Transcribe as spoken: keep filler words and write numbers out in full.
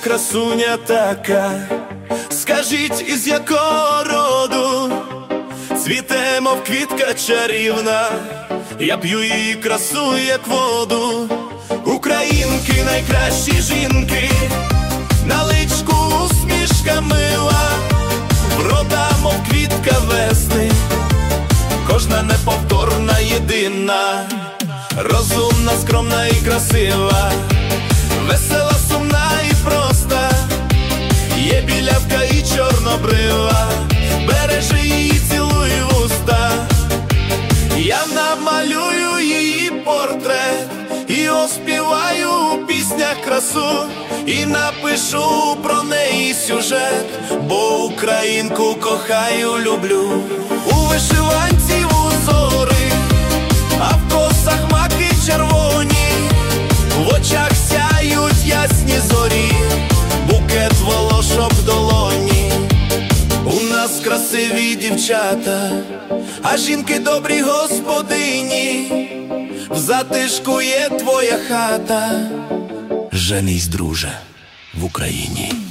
красуня така, скажіть, із якого роду? Цвіте, мов квітка чарівна, я п'ю її красу, як воду. Українки, найкращі жінки, на личку усмішка мила, врода, мов квітка весни, кожна неповторна, єдина, розумна, скромна і красива, весела, сумна і проста, є білявка і чорнобрива, бережи її, цілуй в уста. Я намалюю її портрет і оспіваю у піснях красу, і напишу про неї сюжет, бо українку кохаю, люблю. У вишиванці узори, а в косах маки червоні, в очах сяють ясні зорі, букет волошок в долоні. У нас красиві дівчата, а жінки добрі господині, в затишку є твоя хата, женись, друже, в Україні.